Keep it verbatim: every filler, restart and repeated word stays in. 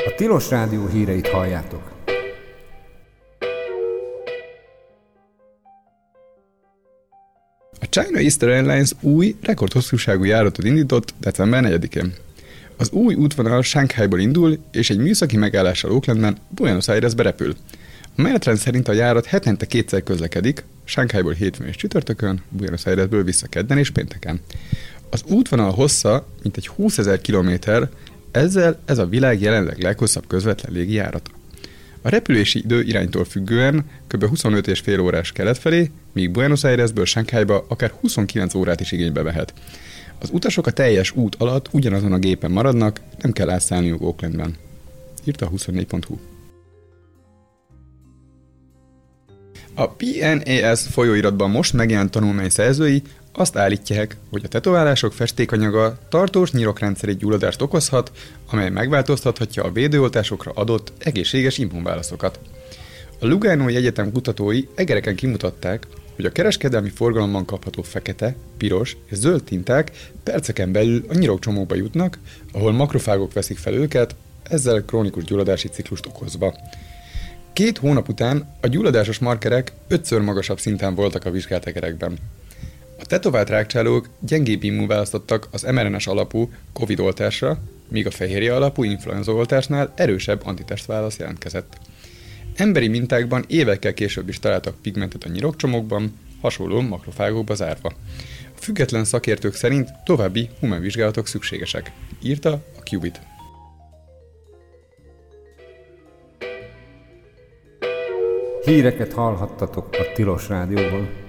A Tilos Rádió híreit halljátok. A China Eastern Airlines új, rekordhosszúságú járatot indított december negyedikén. Az új útvonal Shanghaiból indul, és egy műszaki megállással Oaklandben Buenos Airesbe repül. A menetrend szerint a járat hetente kétszer közlekedik, Shanghaiból hétfőn és csütörtökön, Buenos Airesből vissza kedden és pénteken. Az útvonal hossza mintegy húszezer kilométer, ezzel ez a világ jelenleg leghosszabb közvetlen légi járata. A repülési idő iránytól függően kb. huszonöt és fél órás kelet felé, míg Buenos Airesből Shanghaiba akár huszonkilenc órát is igénybe vehet. Az utasok a teljes út alatt ugyanazon a gépen maradnak, nem kell átszállniuk Oaklandben. Írta a huszonnégy pont hu. A pé en á es folyóiratban most megjelent tanulmány szerzői azt állítják, hogy a tetoválások festékanyaga tartós nyirokrendszeri gyulladást okozhat, amely megváltoztathatja a védőoltásokra adott egészséges immunválaszokat. A Lugano Egyetem kutatói egereken kimutatták, hogy a kereskedelmi forgalomban kapható fekete, piros és zöld tinták perceken belül a nyirokcsomóba jutnak, ahol makrofágok veszik fel őket, ezzel krónikus gyulladási ciklust okozva. Két hónap után a gyulladásos markerek ötször magasabb szinten voltak a vizsgált egerekben. A tetovált rákcsálók gyengébb immunválaszt adtak az em er en es alapú Covid oltásra, míg a fehérje alapú influenza oltásnál erősebb antitestválasz jelentkezett. Emberi mintákban évekkel később is találtak pigmentet a nyirokcsomókban, hasonló makrofágokba zárva. A független szakértők szerint további humánvizsgálatok szükségesek, írta a Qubit. Híreket hallhattatok a Tilos Rádióból.